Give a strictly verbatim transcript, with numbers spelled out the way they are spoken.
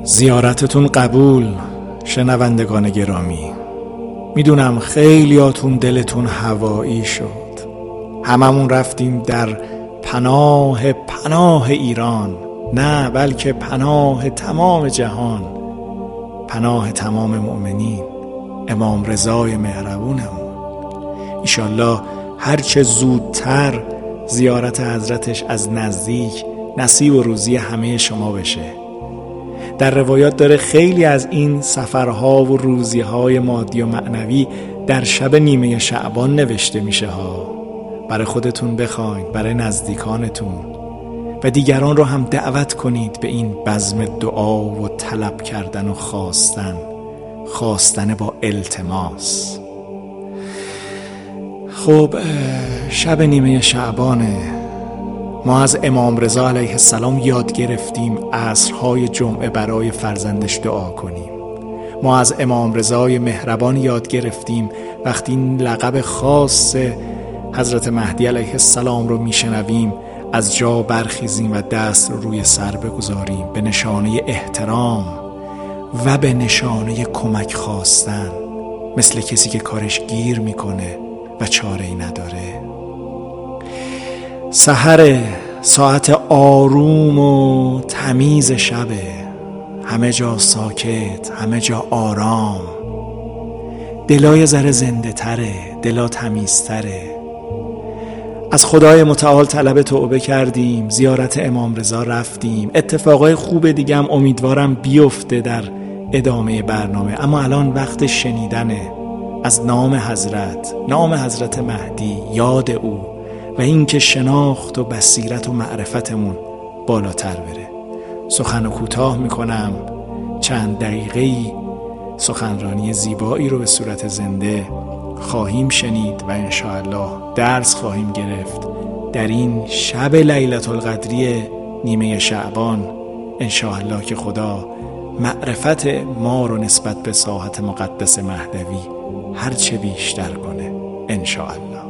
زیارتتون قبول شنوندگان گرامی. میدونم خیلیاتون دلتون هوایی شد. هممون رفتیم در پناه پناه ایران، نه بلکه پناه تمام جهان، پناه تمام مؤمنین، امام رضای مهربونمون. ایشالله هرچه زودتر زیارت حضرتش از نزدیک نصیب و روزی همه شما بشه. در روایات داره خیلی از این سفرها و روزیهای مادی و معنوی در شب نیمه شعبان نوشته میشه ها. برای خودتون بخواید، برای نزدیکانتون و دیگران رو هم دعوت کنید به این بزم دعا و طلب کردن و خواستن، خواستن با التماس. خب شب نیمه شعبانه، ما از امام رضا علیه السلام یاد گرفتیم عصرهای جمعه برای فرزندش دعا کنیم. ما از امام رضای مهربان یاد گرفتیم وقتی این لقب خاص حضرت مهدی علیه السلام رو میشنویم از جا برخیزیم و دست رو روی سر بگذاریم به نشانه احترام و به نشانه کمک خواستن، مثل کسی که کارش گیر میکنه و چاره‌ای نداره. سحر ساعت آروم و تمیز شبه، همه جا ساکت، همه جا آرام، دلای ذره زنده تره، دلا تمیزتره. از خدای متعال طلب توبه کردیم، زیارت امام رضا رفتیم، اتفاقای خوب دیگه هم امیدوارم بیفته در ادامه برنامه. اما الان وقت شنیدنه از نام حضرت، نام حضرت مهدی، یاد او و این که شناخت و بصیرت و معرفتمون بالاتر بره. سخن کوتاه میکنم، چند دقیقه‌ای سخنرانی زیبایی رو به صورت زنده خواهیم شنید و انشاءالله درس خواهیم گرفت در این شب لیلة القدری نیمه شعبان. انشاءالله که خدا معرفت ما رو نسبت به ساحت مقدس مهدوی هرچه بیشتر کنه انشاءالله.